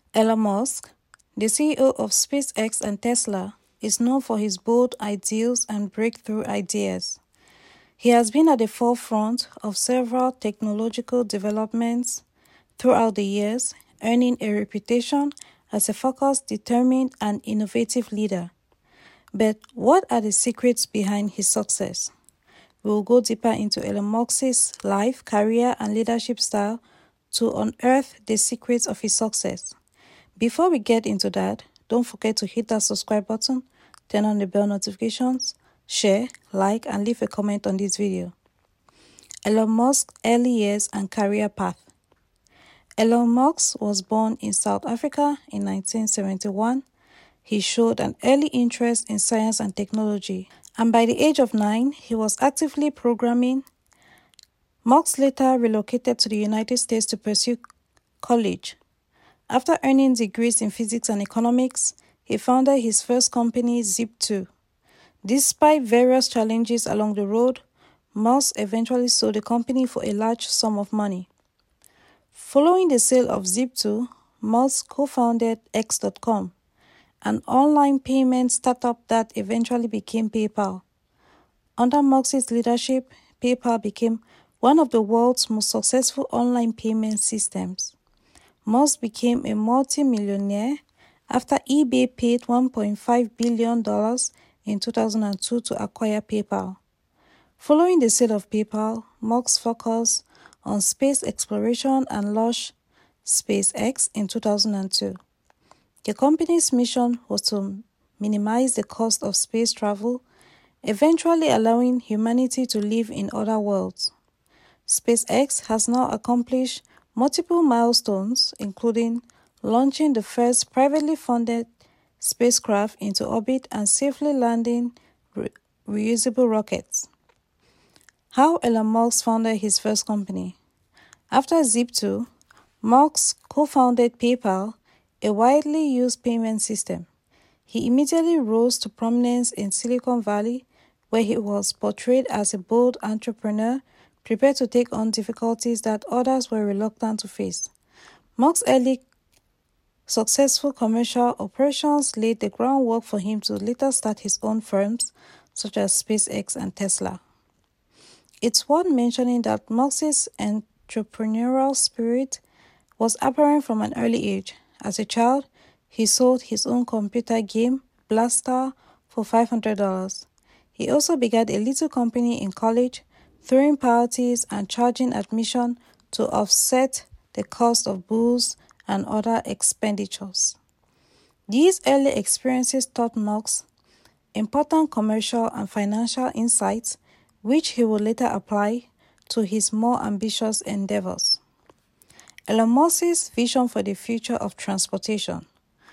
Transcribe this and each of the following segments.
Elon Musk, the CEO of SpaceX and Tesla, is known for his bold ideals and breakthrough ideas. He has been at the forefront of several technological developments throughout the years, earning a reputation as a focused, determined, and innovative leader. But what are the secrets behind his success? We will go deeper into Elon Musk's life, career, and leadership style to unearth the secrets of his success. Before we get into that, don't forget to hit that subscribe button, turn on the bell notifications, share, like, and leave a comment on this video. Elon Musk's early years and career path. Elon Musk was born in South Africa in 1971. He showed an early interest in science and technology, and by the age of 9, he was actively programming. Musk later relocated to the United States to pursue college. After earning degrees in physics and economics, he founded his first company, Zip2. Despite various challenges along the road, Musk eventually sold the company for a large sum of money. Following the sale of Zip2, Musk co-founded X.com, an online payment startup that eventually became PayPal. Under Musk's leadership, PayPal became one of the world's most successful online payment systems. Musk became a multi-millionaire after eBay paid $1.5 billion in 2002 to acquire PayPal. Following the sale of PayPal, Musk focused on space exploration and launched SpaceX in 2002. The company's mission was to minimize the cost of space travel, eventually allowing humanity to live in other worlds. SpaceX has now accomplished multiple milestones, including launching the first privately funded spacecraft into orbit and safely landing reusable rockets. How Elon Musk founded his first company. After Zip2, Musk co-founded PayPal, a widely used payment system. He immediately rose to prominence in Silicon Valley, where he was portrayed as a bold entrepreneur prepared to take on difficulties that others were reluctant to face. Musk's early successful commercial operations laid the groundwork for him to later start his own firms, such as SpaceX and Tesla. It's worth mentioning that Musk's entrepreneurial spirit was apparent from an early age. As a child, he sold his own computer game, Blaster, for $500. He also began a little company in college, throwing parties and charging admission to offset the cost of booze and other expenditures. These early experiences taught Musk important commercial and financial insights, which he would later apply to his more ambitious endeavors. Elon Musk's vision for the future of transportation.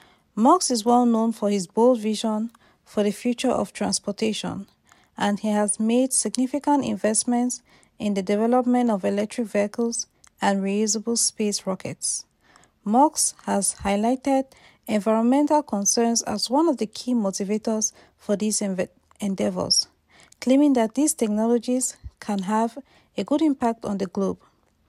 Musk is well known for his bold vision for the future of transportation, and he has made significant investments in the development of electric vehicles and reusable space rockets. Musk has highlighted environmental concerns as one of the key motivators for these endeavors, claiming that these technologies can have a good impact on the globe.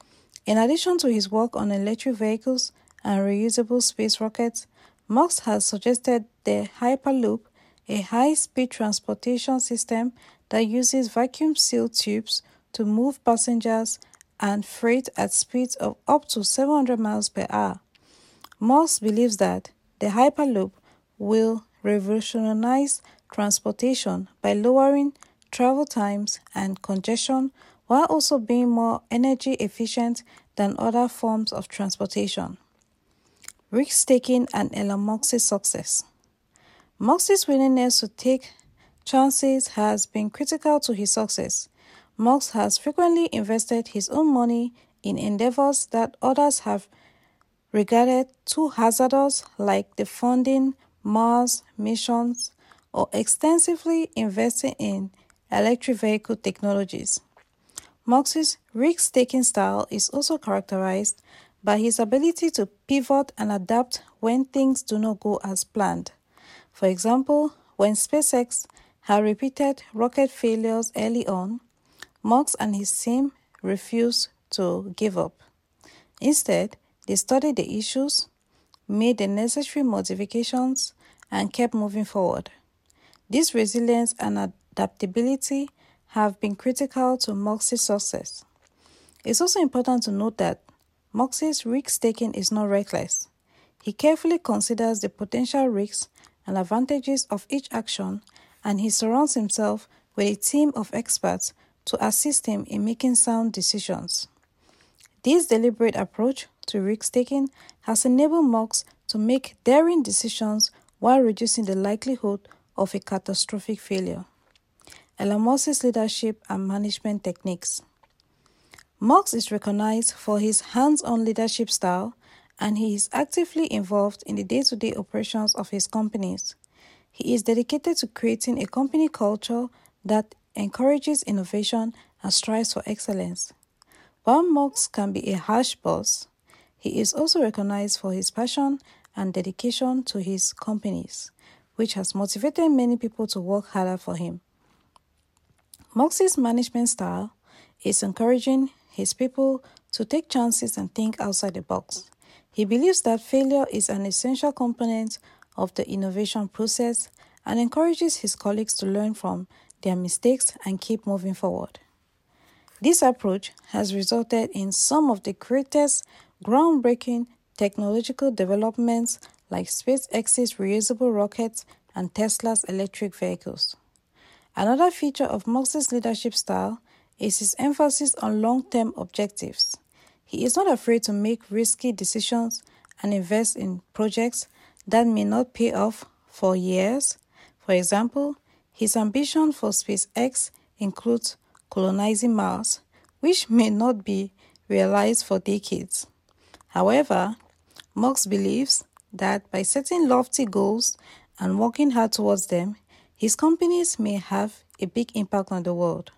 In addition to his work on electric vehicles and reusable space rockets, Musk has suggested the Hyperloop, a high-speed transportation system that uses vacuum-sealed tubes to move passengers and freight at speeds of up to 700 miles per hour. Musk believes that the Hyperloop will revolutionize transportation by lowering travel times and congestion while also being more energy efficient than other forms of transportation. Risk-taking and Elon Musk's success. Musk's willingness to take chances has been critical to his success. Musk has frequently invested his own money in endeavors that others have regarded too hazardous, like the funding Mars missions or extensively investing in electric vehicle technologies. Musk's risk-taking style is also characterized by his ability to pivot and adapt when things do not go as planned. For example, when SpaceX had repeated rocket failures early on, Musk and his team refused to give up. Instead, they studied the issues, made the necessary modifications, and kept moving forward. This resilience and adaptability have been critical to Musk's success. It's also important to note that Musk's risk-taking is not reckless. He carefully considers the potential risks and advantages of each action, and he surrounds himself with a team of experts to assist him in making sound decisions. This deliberate approach to risk-taking has enabled Musk to make daring decisions while reducing the likelihood of a catastrophic failure. Elon Musk's leadership and management techniques. Musk is recognized for his hands-on leadership style, and he is actively involved in the day-to-day operations of his companies. He is dedicated to creating a company culture that encourages innovation and strives for excellence. While Musk can be a harsh boss, he is also recognized for his passion and dedication to his companies, which has motivated many people to work harder for him. Musk's management style is encouraging his people to take chances and think outside the box. He believes that failure is an essential component of the innovation process and encourages his colleagues to learn from their mistakes and keep moving forward. This approach has resulted in some of the greatest groundbreaking technological developments like SpaceX's reusable rockets and Tesla's electric vehicles. Another feature of Musk's leadership style is his emphasis on long-term objectives. He is not afraid to make risky decisions and invest in projects that may not pay off for years. For example, his ambition for SpaceX includes colonizing Mars, which may not be realized for decades. However, Musk believes that by setting lofty goals and working hard towards them, his companies may have a big impact on the world.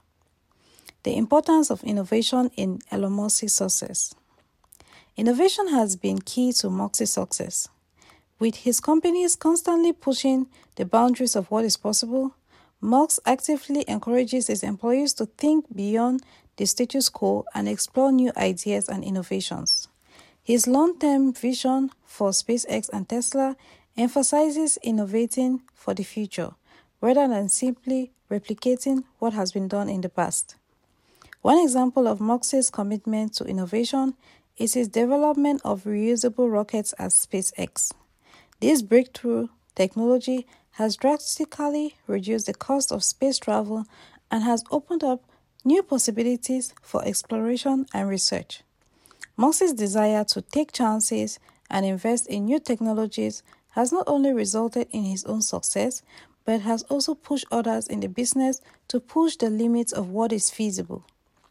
The importance of innovation in Elon Musk's success. Innovation has been key to Musk's success. With his companies constantly pushing the boundaries of what is possible, Musk actively encourages his employees to think beyond the status quo and explore new ideas and innovations. His long-term vision for SpaceX and Tesla emphasizes innovating for the future rather than simply replicating what has been done in the past. One example of Musk's commitment to innovation is his development of reusable rockets at SpaceX. This breakthrough technology has drastically reduced the cost of space travel and has opened up new possibilities for exploration and research. Musk's desire to take chances and invest in new technologies has not only resulted in his own success, but has also pushed others in the business to push the limits of what is feasible.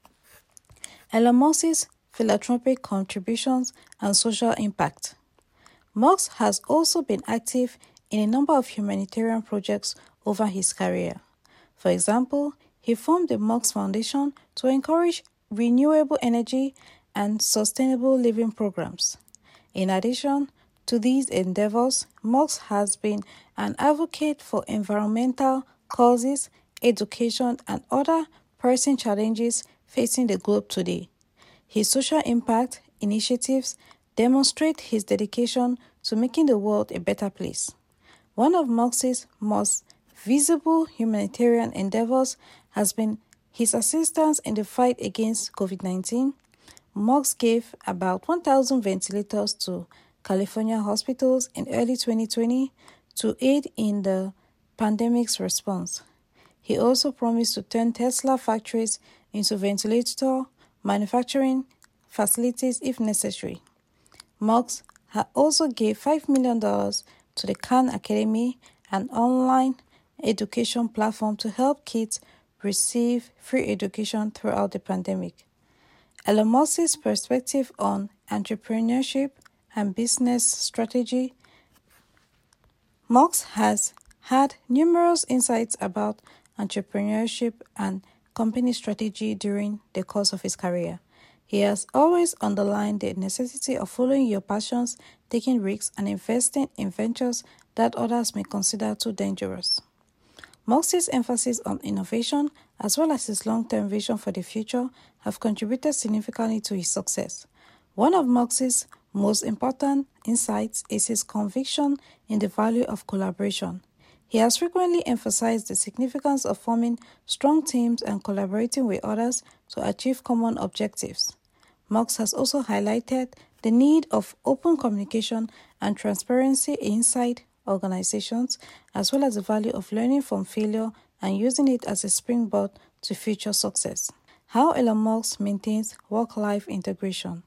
Elon Musk's philanthropic contributions and social impact. Musk has also been active in a number of humanitarian projects over his career. For example, he formed the Musk Foundation to encourage renewable energy and sustainable living programs. In addition to these endeavors, Musk has been an advocate for environmental causes, education, and other pressing challenges facing the globe today. His social impact initiatives demonstrate his dedication to making the world a better place. One of Musk's most visible humanitarian endeavors has been his assistance in the fight against COVID-19. Musk gave about 1,000 ventilators to California hospitals in early 2020 to aid in the pandemic's response. He also promised to turn Tesla factories into ventilator manufacturing facilities if necessary. Musk also gave $5 million to the Khan Academy, an online education platform to help kids receive free education throughout the pandemic. Elon Musk's perspective on entrepreneurship and business strategy. Musk has had numerous insights about entrepreneurship and company strategy during the course of his career. He has always underlined the necessity of following your passions, taking risks, and investing in ventures that others may consider too dangerous. Musk's emphasis on innovation, as well as his long-term vision for the future, have contributed significantly to his success. One of Musk's most important insights is his conviction in the value of collaboration. He has frequently emphasized the significance of forming strong teams and collaborating with others to achieve common objectives. Musk has also highlighted the need of open communication and transparency inside organizations, as well as the value of learning from failure and using it as a springboard to future success. How Elon Musk maintains work-life integration.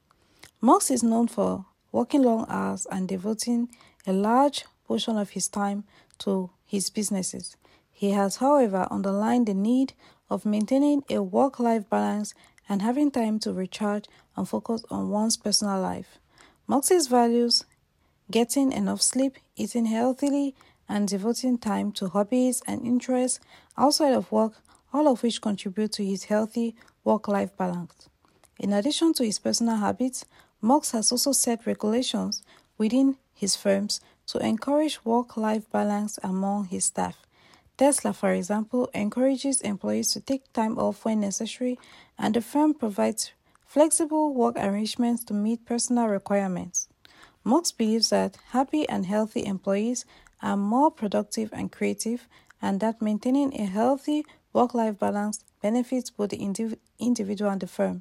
Musk is known for working long hours and devoting a large portion of his time to his businesses. He has, however, underlined the need of maintaining a work-life balance and having time to recharge and focus on one's personal life. Musk's values getting enough sleep, eating healthily, and devoting time to hobbies and interests outside of work, all of which contribute to his healthy work-life balance. In addition to his personal habits, Musk has also set regulations within his firms to encourage work-life balance among his staff. Tesla, for example, encourages employees to take time off when necessary, and the firm provides flexible work arrangements to meet personal requirements. Musk believes that happy and healthy employees are more productive and creative, and that maintaining a healthy work-life balance benefits both the individual and the firm.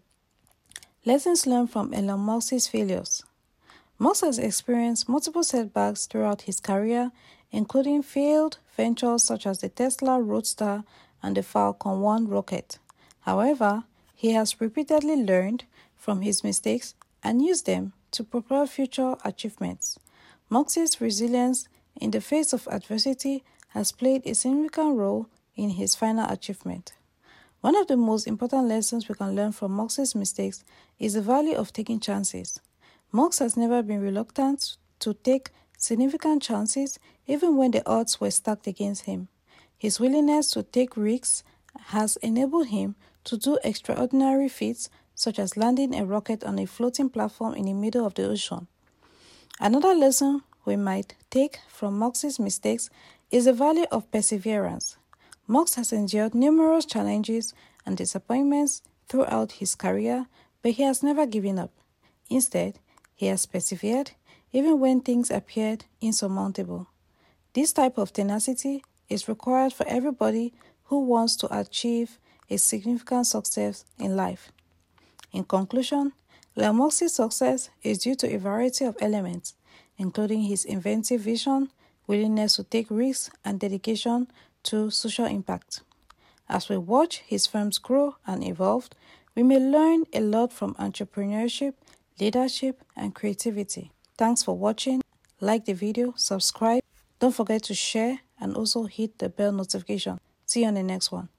Lessons learned from Elon Musk's failures. Musk has experienced multiple setbacks throughout his career, including failed ventures such as the Tesla Roadster and the Falcon 9 rocket. However, he has repeatedly learned from his mistakes and used them to propel future achievements. Musk's resilience in the face of adversity has played a significant role in his final achievement. One of the most important lessons we can learn from Musk's mistakes is the value of taking chances. Musk has never been reluctant to take significant chances even when the odds were stacked against him. His willingness to take risks has enabled him to do extraordinary feats such as landing a rocket on a floating platform in the middle of the ocean. Another lesson we might take from Musk's mistakes is the value of perseverance. Musk has endured numerous challenges and disappointments throughout his career, but he has never given up. Instead, he has persevered even when things appeared insurmountable. This type of tenacity is required for everybody who wants to achieve a significant success in life. In conclusion, Elon Musk's success is due to a variety of elements, including his inventive vision, willingness to take risks, and dedication to social impact. As we watch his firms grow and evolve, we may learn a lot from entrepreneurship, leadership, and creativity. Thanks for watching. Like the video, subscribe. Don't forget to share and also hit the bell notification. See you on the next one.